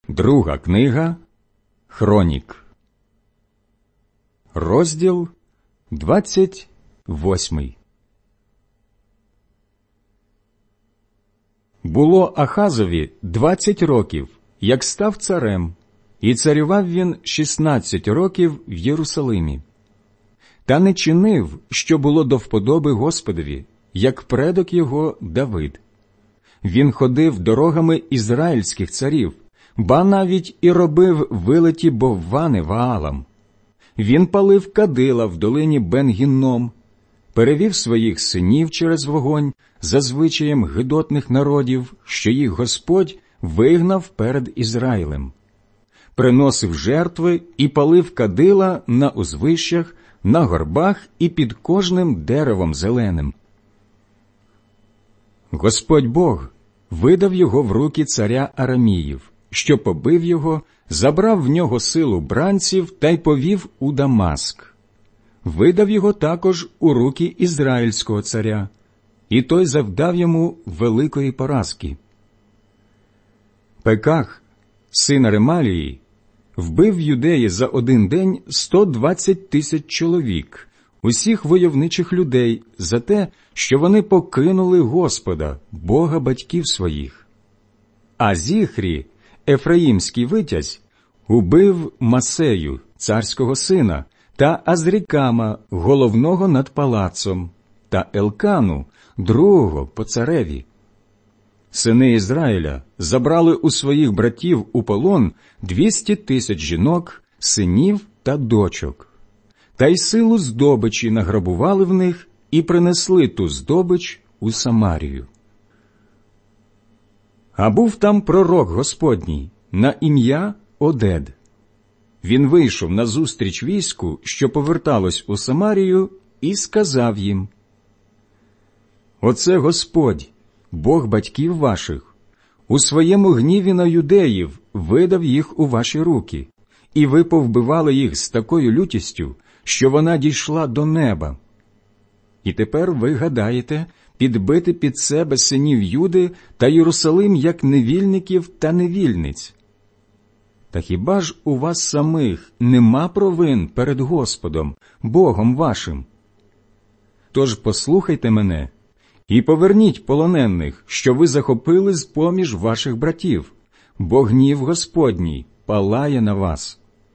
Друга книга Хронік. Розділ 28. Було Ахазові 20 років, як став царем, і царював він 16 років в Єрусалимі. Та не чинив, що було до вподоби Господові, як предок його Давид. Він ходив дорогами ізраїльських царів, ба навіть і робив вилиті боввани Ваалам. Він палив кадила в долині Бен-Гінном, перевів своїх синів через вогонь за звичаєм гидотних народів, що їх Господь вигнав перед Ізраїлем. Приносив жертви і палив кадила на узвищах, на горбах і під кожним деревом зеленим. Господь Бог видав його в руки царя Араміїв, що побив його, забрав в нього силу бранців та й повів у Дамаск. Видав його також у руки ізраїльського царя, і той завдав йому великої поразки. Пеках, син Ремалії, вбив в Юдеї за один день 120 тисяч чоловік, усіх войовничих людей, за те, що вони покинули Господа, Бога батьків своїх. А Зіхрі, ефраїмський витязь, убив Масею, царського сина, та Азрікама, головного над палацом, та Елкану, другого по цареві. Сини Ізраїля забрали у своїх братів у полон 200 тисяч жінок, синів та дочок. Та й силу здобичі награбували в них і принесли ту здобич у Самарію. А був там пророк Господній на ім'я Одед. Він вийшов назустріч війську, що поверталось у Самарію, і сказав їм: «Оце Господь, Бог батьків ваших, у своєму гніві на юдеїв видав їх у ваші руки, і ви повбивали їх з такою лютістю, що вона дійшла до неба. І тепер ви гадаєте підбити під себе синів Юди та Єрусалим як невільників та невільниць. Та хіба ж у вас самих нема провин перед Господом, Богом вашим? Тож послухайте мене і поверніть полонених, що ви захопили з-поміж ваших братів, бо гнів Господній палає на вас».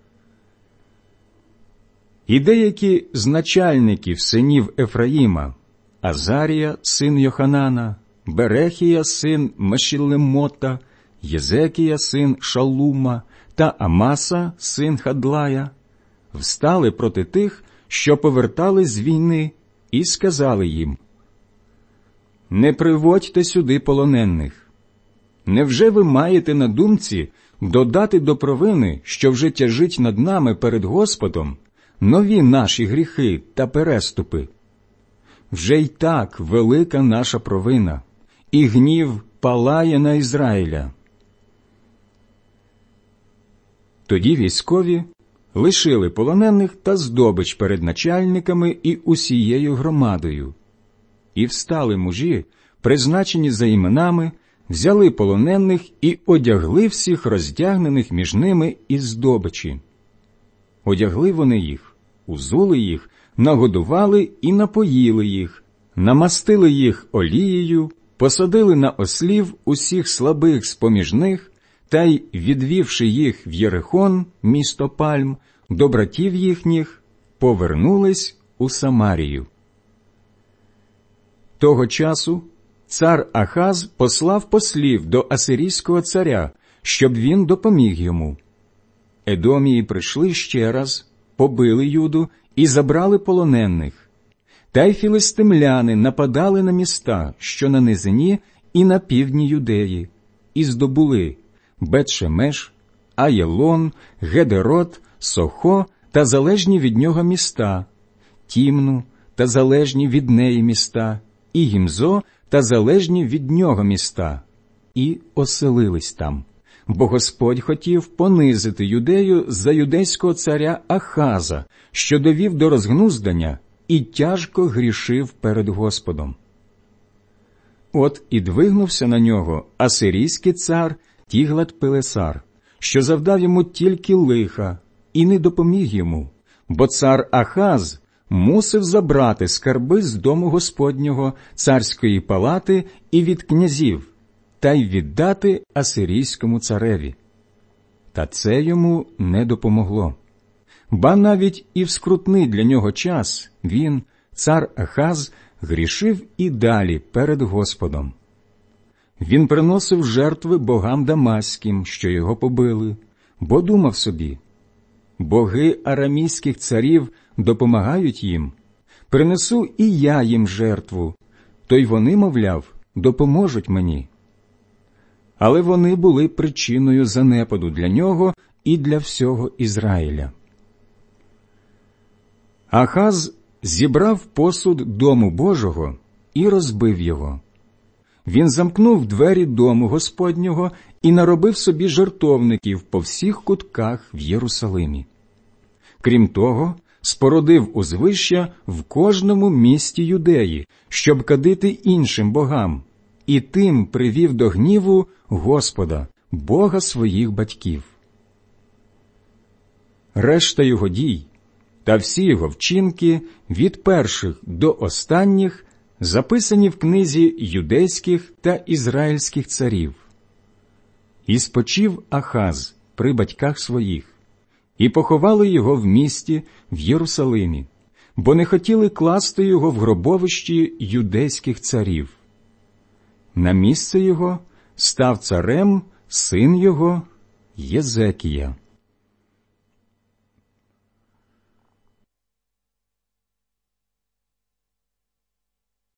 І деякі з начальників синів Ефраїма, Азарія, син Йоханана, Берехія, син Мешіллемота, Єзекія, син Шалума та Амаса, син Хадлая, встали проти тих, що повертались з війни, і сказали їм: «Не приводьте сюди полонених. Невже ви маєте на думці додати до провини, що вже тяжить над нами перед Господом, нові наші гріхи та переступи? Вже й так велика наша провина, і гнів палає на Ізраїля». Тоді військові лишили полонених та здобич перед начальниками і усією громадою. І встали мужі, призначені за іменами, взяли полонених і одягли всіх роздягнених між ними із здобичі. Одягли вони їх, узули їх, нагодували і напоїли їх, намастили їх олією, посадили на ослів усіх слабих з-поміж них, та й, відвівши їх в Єрихон, місто Пальм, до братів їхніх, повернулись у Самарію. Того часу цар Ахаз послав послів до асирійського царя, щоб він допоміг йому. Едомії прийшли ще раз, побили Юду і забрали полонених. Та й філистимляни нападали на міста, що на низині і на півдні Юдеї, і здобули Бет-Шемеш, Аєлон, Гедерот, Сохо та залежні від нього міста, Тімну та залежні від неї міста, і Гімзо та залежні від нього міста, і оселились там. Бо Господь хотів понизити Юдею за юдейського царя Ахаза, що довів до розгнуздання і тяжко грішив перед Господом. От і двигнувся на нього асирійський цар Тіглат-Пилесар, що завдав йому тільки лиха, і не допоміг йому, бо цар Ахаз мусив забрати скарби з дому Господнього, царської палати і від князів, та й віддати асирійському цареві. Та це йому не допомогло. Ба навіть і в скрутний для нього час він, цар Ахаз, грішив і далі перед Господом. Він приносив жертви богам дамаським, що його побили, бо думав собі: боги арамійських царів допомагають їм, принесу і я їм жертву, то й вони, мовляв, допоможуть мені. Але вони були причиною занепаду для нього і для всього Ізраїля. Ахаз зібрав посуд дому Божого і розбив його. Він замкнув двері дому Господнього і наробив собі жертовників по всіх кутках в Єрусалимі. Крім того, спорудив узвища в кожному місті Юдеї, щоб кадити іншим богам, і тим привів до гніву Господа, Бога своїх батьків. Решта його дій та всі його вчинки від перших до останніх записані в книзі юдейських та ізраїльських царів. І спочив Ахаз при батьках своїх, і поховали його в місті в Єрусалимі, бо не хотіли класти його в гробовищі юдейських царів. На місце його став царем син його Єзекія.